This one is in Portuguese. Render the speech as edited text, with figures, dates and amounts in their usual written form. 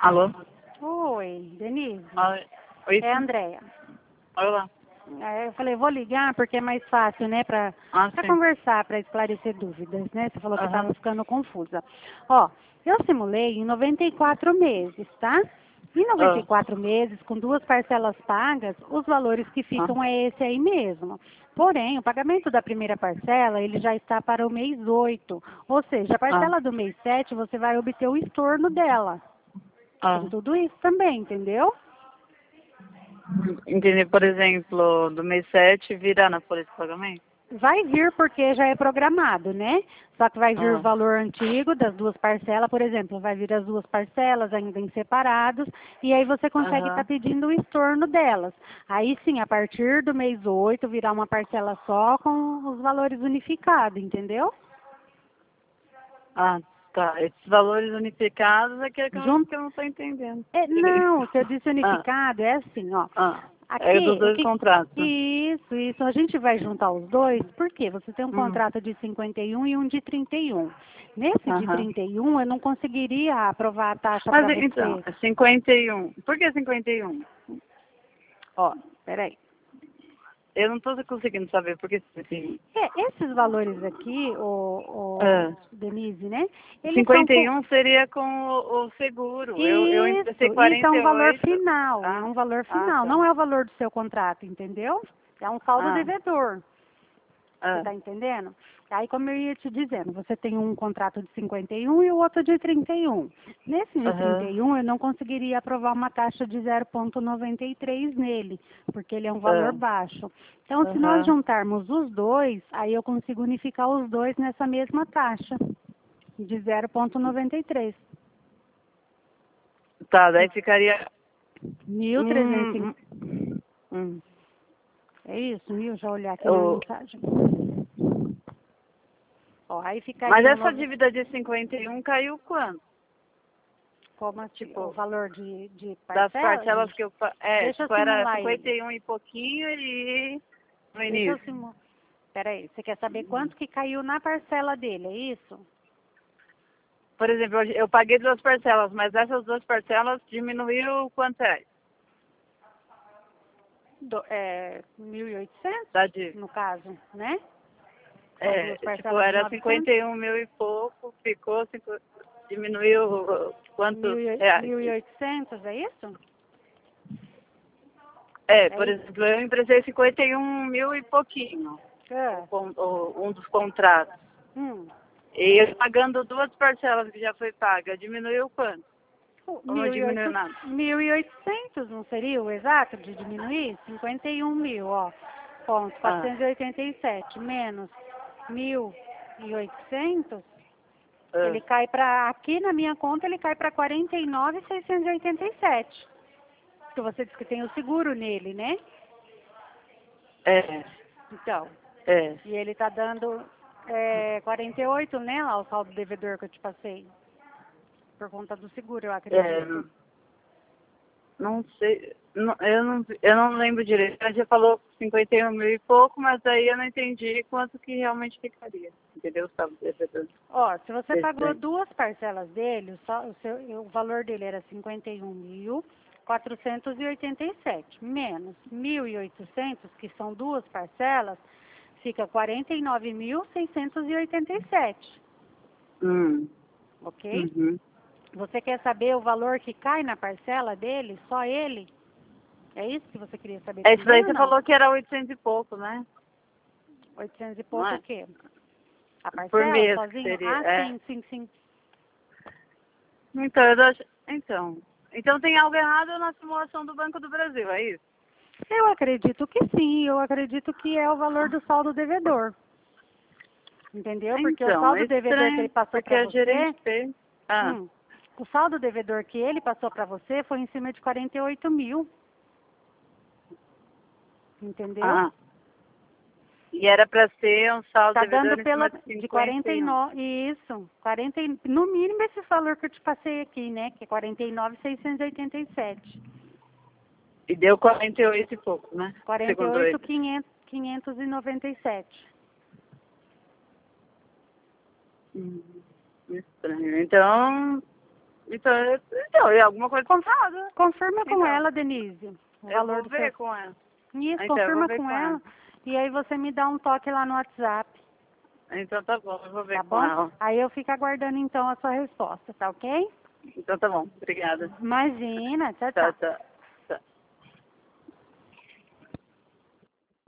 Alô? Oi, Denise. Oi. Oi. É a Andréia. Olá. Eu falei, vou ligar porque é mais fácil, né, pra Sim. conversar, pra esclarecer dúvidas, né? Você falou que Aham. estava ficando confusa. Ó, eu simulei em 94 meses, tá? Em 94 meses, com 2 parcelas pagas, os valores que ficam é esse aí mesmo. Porém, o pagamento da primeira parcela, ele já está para o mês 8. Ou seja, a parcela do mês 7, você vai obter o estorno dela. Tem tudo isso também, entendeu? Entendi, por exemplo, do mês 7 virar na folha de pagamento? Vai vir porque já é programado, né? Só que vai vir o valor antigo das 2 parcelas, por exemplo, vai vir as 2 parcelas ainda em separados, e aí você consegue estar pedindo o estorno delas. Aí sim, a partir do mês 8, virá uma parcela só com os valores unificados, entendeu? Tá. Esses valores unificados é que eu não estou entendendo. Não, o que eu disse unificado é assim, ó. É dos Aqui, dois contratos. Isso. A gente vai juntar os dois, porque você tem um contrato de 51 e um de 31. Nesse de 31, eu não conseguiria aprovar a taxa para Mas você. então, 51. Por que 51? Ó, peraí. Eu não estou conseguindo saber por que 51. Esses valores aqui, Denise, né? Eles 51 seria com o seguro. Eu emprestei 48. Isso é um valor final, é um valor final, Tá. não é o valor do seu contrato, entendeu? É um saldo devedor. Você está entendendo? Aí, como eu ia te dizendo, você tem um contrato de 51 e o outro de 31. Nesse de 31, eu não conseguiria aprovar uma taxa de 0,93 nele, porque ele é um valor baixo. Então, se nós juntarmos os dois, aí eu consigo unificar os dois nessa mesma taxa de 0,93. Tá, daí ficaria 1.350. É isso, viu? Já olhar aqui na mensagem. Ó, aí ficaria. Mas essa dívida de 51 caiu quando? Como assim? Tipo, o valor de das parcela? parcelas que eu Deixa eu era simular 51 e pouquinho e no Deixa eu início. simular. Peraí, você quer saber quanto que caiu na parcela dele, é isso? Por exemplo, eu paguei 2 parcelas, mas essas 2 parcelas diminuiu quanto é? 1.800, no caso, né? Tipo, era 51 mil e pouco, ficou, diminuiu quantos reais? 1.800, é isso? Por exemplo, eu emprestei 51 mil e pouquinho, um dos contratos. E eu pagando 2 parcelas que já foi paga, diminuiu quanto? Ou não diminuiu nada? 1.800, não seria o exato de diminuir? 51 mil, ó. Ponto, 487 menos 1.800, ele cai para, aqui na minha conta, ele cai para 49.687. Porque você disse que tem o seguro nele, né? Então. E ele tá dando 48, né? Lá o saldo devedor que eu te passei. Por conta do seguro, eu acredito. Não sei, eu não lembro direito. A gente falou 51 mil e pouco, mas aí eu não entendi quanto que realmente ficaria. Entendeu? Ó, se você pagou 2 parcelas dele, o valor dele era 51.487, menos 1.800, que são 2 parcelas, fica 49.687. Ok? Você quer saber o valor que cai na parcela dele, só ele? É isso que você queria saber? Isso daí você falou que era 800 e pouco, né? 800 e pouco o quê? A parcela por mês sozinho? seria, Sim. Então tem algo errado na simulação do Banco do Brasil, é isso? Eu acredito que sim, eu acredito que é o valor do saldo devedor. Entendeu? Porque o saldo devedor que ele passou para você... o saldo devedor que ele passou para você foi em cima de 48 mil. Entendeu? E era para ser um saldo devedor em cima de 49, isso, no mínimo esse valor que eu te passei aqui, né, que é 49.687. E deu 48 e pouco, né? 48.597. Estranho. Então, Então, é alguma coisa comprada. Confirma com ela, Denise. O Eu valor vou do ver seu... com ela. Isso, Então, eu confirma vou ver com com ela. E aí você me dá um toque lá no WhatsApp. Então tá bom, eu vou ver Tá com bom? ela. Aí eu fico aguardando então a sua resposta, tá ok? Então tá bom, obrigada. Imagina, tchau, Tchau, tchau. tchau.